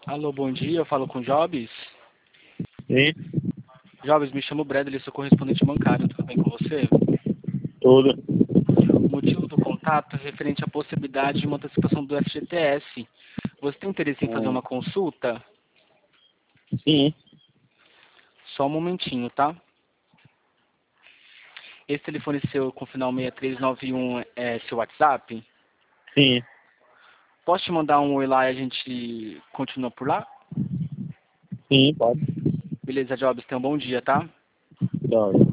Alô, bom dia, eu falo com o Jobs. Sim, Jobs, me chamo Bradley, sou correspondente bancário, tudo bem com você? tudo. O motivo do contato é referente à possibilidade de uma antecipação do FGTS. Você tem interesse em fazer uma consulta? Sim, Só um momentinho, tá? Esse telefone seu com final 6391 é seu WhatsApp? sim, Posso te mandar um oi lá e a gente continua por lá? sim, pode. Beleza, Jobs, tenha um bom dia, tá? Tchau.